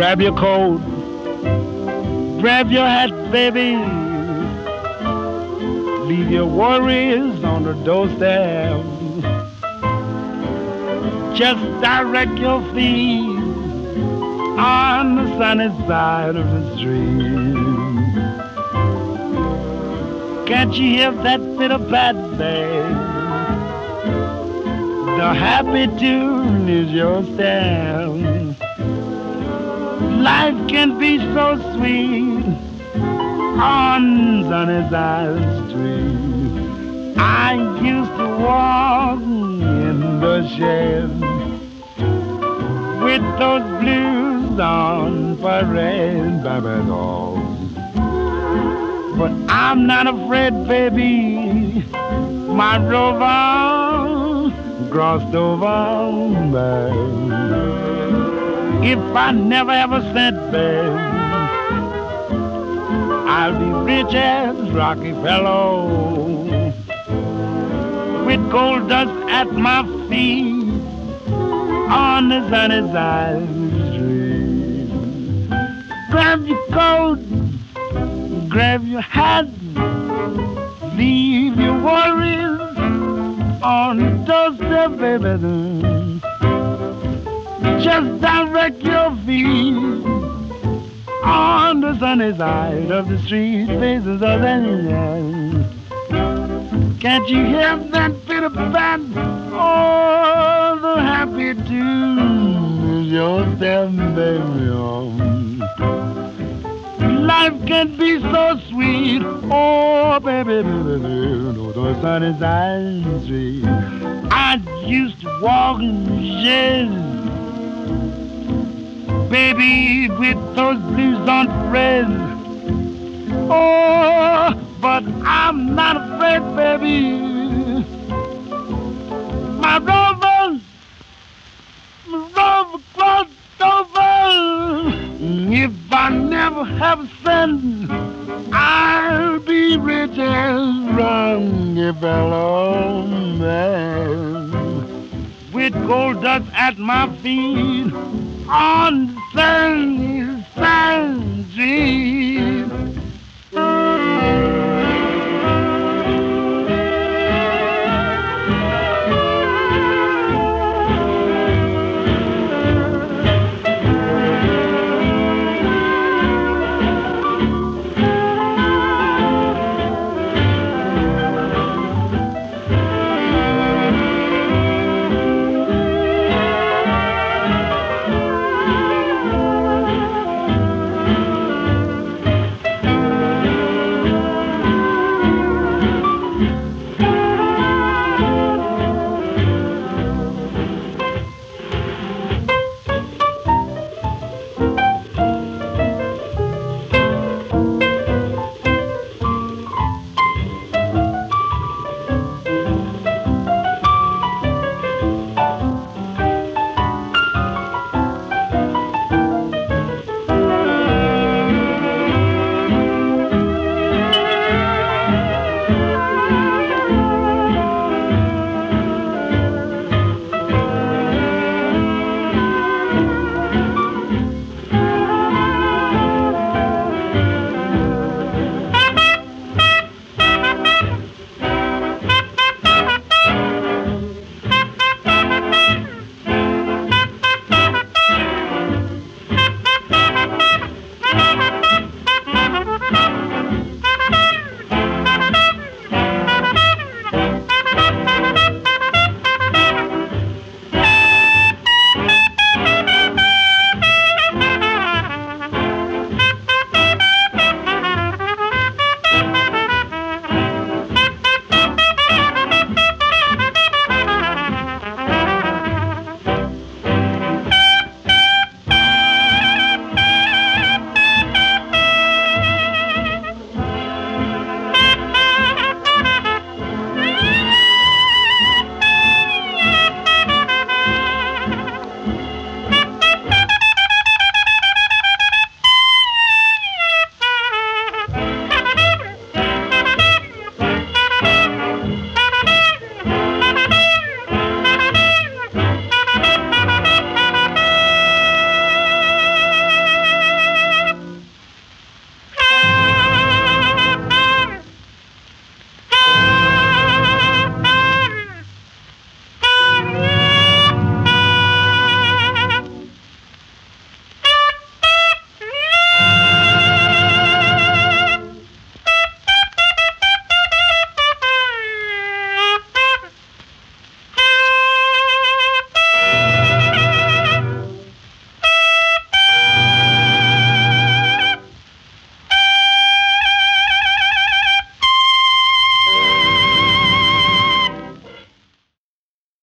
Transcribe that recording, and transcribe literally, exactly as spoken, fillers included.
Grab your coat, grab your hat, baby. Leave your worries on the doorstep. Just direct your feet on the sunny side of the street. Can't you hear that bit of bad babe? The happy tune is your step. Life can be so sweet on sunny side of the street. I used to walk in the shed with those blues on parade, baby doll. But I'm not afraid, baby. My rover crossed over, babe. If I never ever sent, babe, I'll be rich as Rockefeller, with gold dust at my feet on the sunny side of the street. Grab your coat, grab your hat, leave your worries on the doorstep, baby. Just direct your feet on the sunny side of the street, faces of the end. Can't you hear that bit of band? Oh, the happy tune is your step, baby. Oh. Life can be so sweet. Oh, baby, baby, baby, oh, the sunny side of the street. I used to walk in the shade, baby, with those blues on parade. Oh, but I'm not afraid, baby. My rover, my rover crossed over. If I never have a cent, I'll be rich as Rockefeller, man. With gold dust at my feet on the sunny side street.